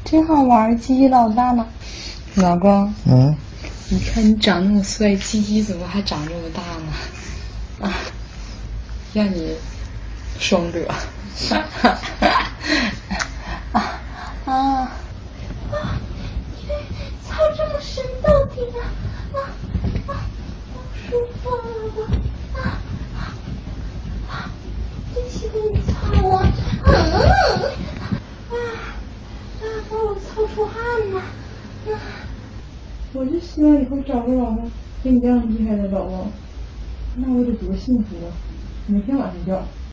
真好玩，鸡鸡老大了。老公，你看你长那么帅，鸡鸡怎么还长这么大呢？啊，让你双得。 操这么深到底呢？好舒服这些你操啊！把我操出汗了。 我就希望以后找个老公跟你这样厉害的老公，那我得多幸福啊！每天晚上叫。